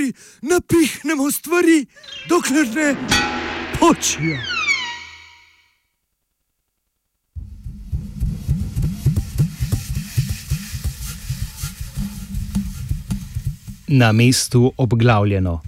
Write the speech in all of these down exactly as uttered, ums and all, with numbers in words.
skupaj napihnemo stvari, dokler ne počijo. Na mestu obglavljeno.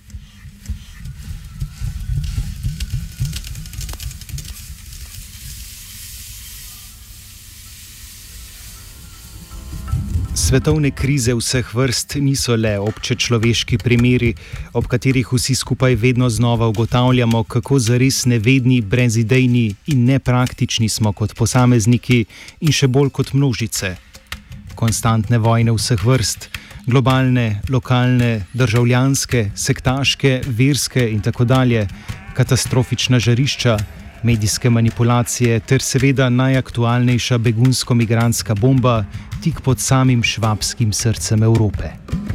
Svetovne krize vseh vrst niso le občečloveški primeri, ob katerih vsi skupaj vedno znova ugotavljamo, kako zares nevedni, brezidejni in nepraktični smo kot posamezniki in še bolj kot množice. Konstantne vojne vseh vrst, globalne, lokalne, državljanske, sektaške, verske in tako dalje, katastrofična žarišča, medijske manipulacije ter seveda najaktualnejša begunsko-migrantska bomba tik pod samim švabskim srcem Evrope.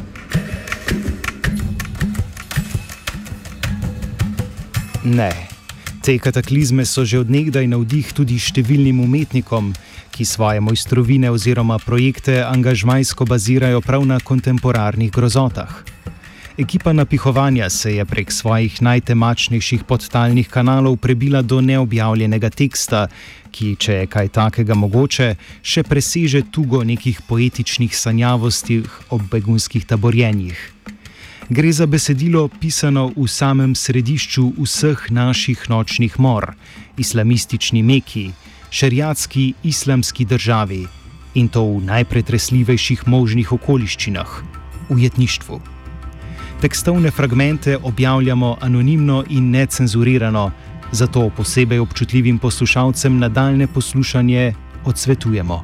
Ne, te kataklizme so že od nekdaj navdih tudi številnim umetnikom, ki svoje mojstrovine oziroma projekte angažmajsko bazirajo prav na kontemporarnih grozotah. Ekipa napihovanja se je prek svojih najtemačnejših podtalnih kanalov prebila do neobjavljenega teksta, ki, če je kaj takega mogoče, še preseže tugo nekih poetičnih sanjavosti ob begunskih taborjenjih. Gre za besedilo pisano v samem središču vseh naših nočnih mor, islamistični Meki, šeriatski islamski državi in to v najpretresljivejših možnih okoliščinah, ujetništvu. Tekstovne fragmente objavljamo anonimno in necenzurirano, zato posebej občutljivim poslušalcem nadaljnje poslušanje odsvetujemo.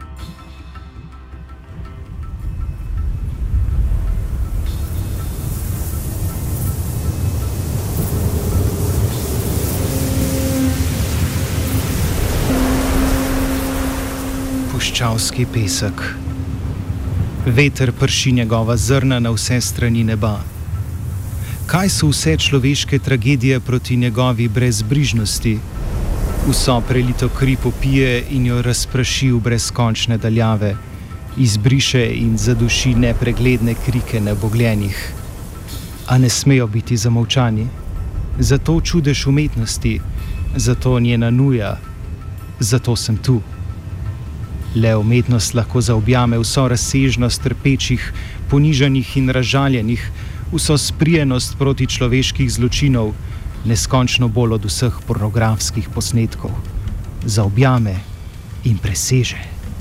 Puščavski pesek. Veter prši njegova zrna na vse strani neba. Kaj so vse človeške tragedije proti njegovi brezbrižnosti? Vso prelito kri popije in jo razpraši v brezkončne daljave, izbriše in zaduši nepregledne krike nebogljenih. A ne smejo biti zamolčani. Zato čudež umetnosti, zato njena nuja, zato sem tu. Le umetnost lahko zaobjame vso razsežnost trpečih, ponižanih in razžaljenih, vso sprijenost proti človeških zločinov, neskončno bolj od vseh pornografskih posnetkov. Zaobjame in preseže.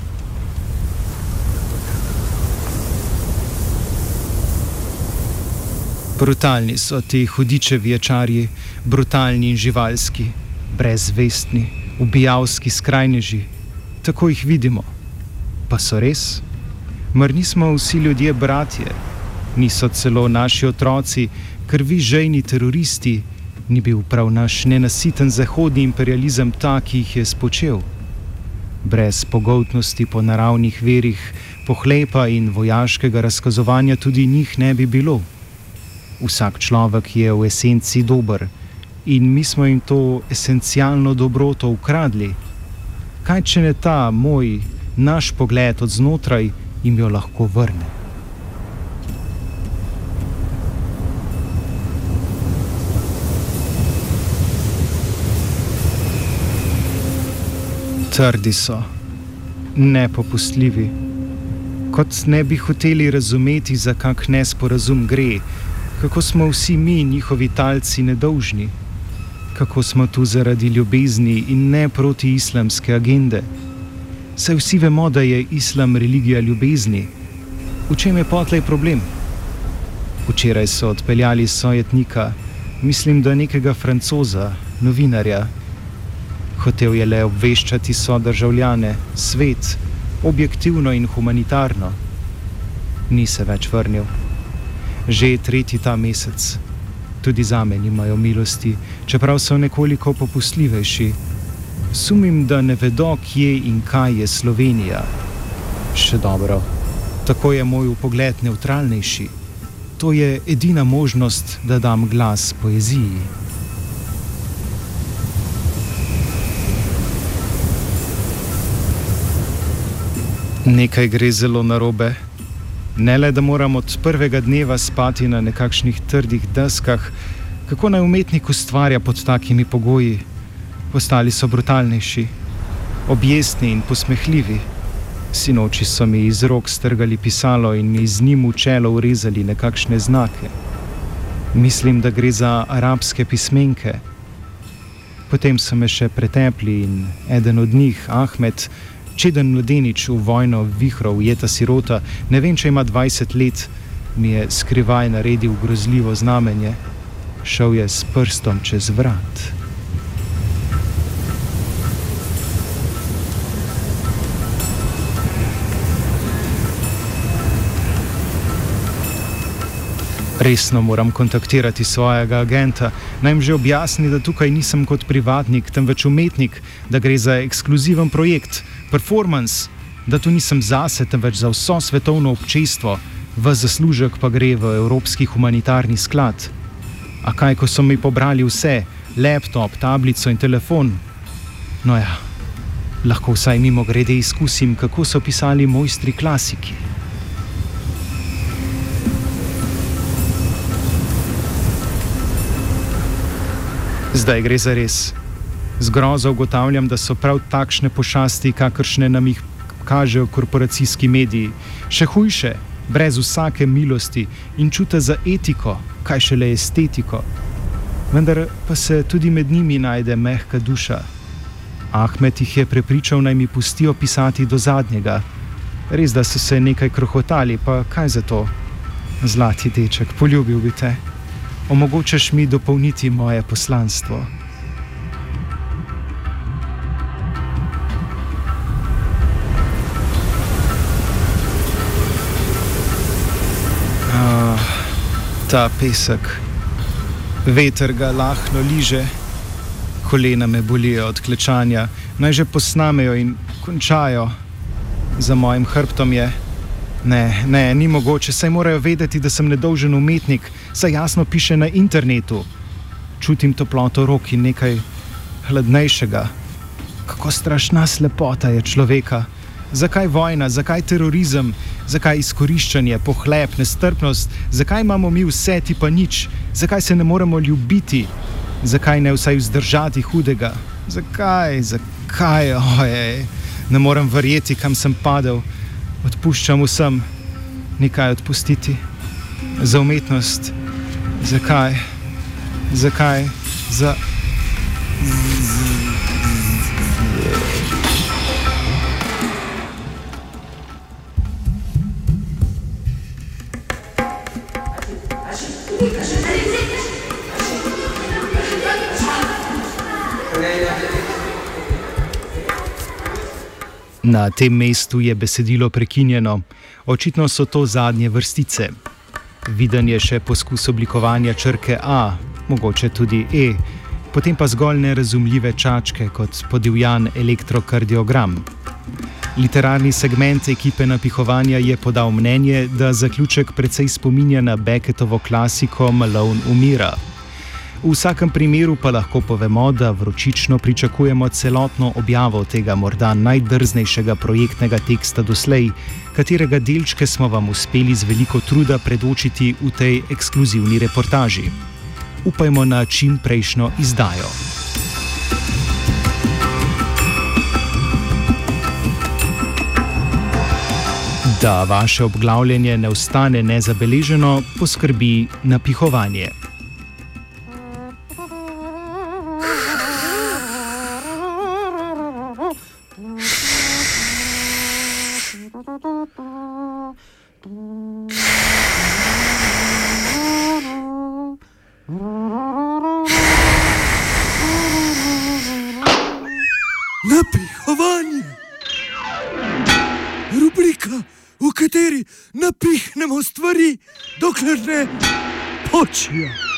Brutalni so ti hudičevi ječarji, brutalni in živalski, brezvestni, ubijalski skrajneži. Tako jih vidimo. Pa so res? Mar nismo vsi ljudje bratje? Niso celo naši otroci, krvi žejni teroristi, ni bil prav naš nenasiten zahodni imperializem ta, ki jih je spočel. Brez pogoltnosti po naravnih verih, pohlepa in vojaškega razkazovanja tudi njih ne bi bilo. Vsak človek je v esenci dober in mi smo jim to esencialno dobroto ukradli. Kaj če ne ta moj, naš pogled od znotraj jim jo lahko vrne? Trdi so, nepopustljivi, kot ne bi hoteli razumeti, za kak nesporazum gre, kako smo vsi mi njihovi talci nedolžni, kako smo tu zaradi ljubezni in ne proti islamske agende. Saj vsi vemo, da je islam religija ljubezni. V čem je potlej problem? Včeraj so odpeljali sojetnika, mislim, da nekega Francoza, novinarja. Hotel je le obveščati sodržavljane, svet, objektivno in humanitarno. Ni se več vrnil. Že tretji ta mesec. Tudi zame nimajo milosti, čeprav so nekoliko popustljivejši. Sumim, da ne vedo, kje in kaj je Slovenija. Še dobro, tako je moj pogled nevtralnejši. To je edina možnost, da dam glas poeziji. Nekaj gre zelo narobe. Ne le, da moram od prvega dneva spati na nekakšnih trdih deskah, kako naj umetnik ustvarja pod takimi pogoji. Ostali so brutalnejši, objestni in posmehljivi. Sinoči so mi iz rok strgali pisalo in mi z njim v čelo urezali nekakšne znake. Mislim, da gre za arabske pismenke. Potem so me še pretepli in eden od njih, Ahmed, čeden mladenič v vojno vihrov, ujeta sirota, ne vem, če ima dvajset let, mi je skrivaj naredil grozljivo znamenje. Šel je s prstom čez vrat. Resno moram kontaktirati svojega agenta, naj jim že objasni, da tukaj nisem kot privatnik, temveč umetnik, da gre za ekskluziven projekt, performance, da tu nisem zase, temveč za vso svetovno občestvo, v zaslužek pa gre v Evropski humanitarni sklad. A kaj, ko so mi pobrali vse, laptop, tablico in telefon? No ja, lahko vsaj mimo grede izkusim, kako so pisali mojstri klasiki. Zdaj gre za res. Z grozo ugotavljam, da so prav takšne pošasti, kakršne nam jih kažejo korporacijski mediji, še hujše, brez vsake milosti in čuta za etiko, kaj šele estetiko. Vendar pa se tudi med njimi najde mehka duša. Ahmed jih je prepričal, naj mi pustijo pisati do zadnjega. Res, da so se nekaj krohotali, pa kaj za to? Zlati deček, poljubil bi te. Omogočaš mi dopolniti moje poslanstvo. Ah, ta pesek. Veter ga lahno liže. Kolena me bolijo od klečanja. Naj že posnamejo in končajo. Za mojim hrbtom je... Ne, ne, ni mogoče, saj morajo vedeti, da sem nedolžen umetnik, saj jasno piše na internetu. Čutim toploto rok in nekaj hladnejšega. Kako strašna slepota je človeka. Zakaj vojna, zakaj terorizem, zakaj izkoriščanje, pohlep, nestrpnost, zakaj imamo mi vse, ti pa nič, zakaj se ne moremo ljubiti, zakaj ne vsaj vzdržati hudega, zakaj, zakaj, ojej, ne morem verjeti, kam sem padel. Odpuščam vsem, nekaj odpustiti. Za umetnost, zakaj, zakaj, za... Na tem mestu je besedilo prekinjeno. Očitno so to zadnje vrstice. Viden je še poskus oblikovanja črke A, mogoče tudi E, potem pa zgolj nerazumljive čačke kot podivjan elektrokardiogram. Literarni segment ekipe napihovanja je podal mnenje, da zaključek precej spominja na Beckettovo klasiko Malone umira. V vsakem primeru pa lahko povemo, da vročično pričakujemo celotno objavo tega morda najdrznejšega projektnega teksta doslej, katerega delčke smo vam uspeli z veliko truda predočiti v tej ekskluzivni reportaži. Upajmo na čim prejšnjo izdajo. Da vaše obglavljenje ne ostane nezabeleženo, poskrbi napihovanje. Napihovanje. Rubrika, v kateri napihnemo stvari, dokler ne počijo.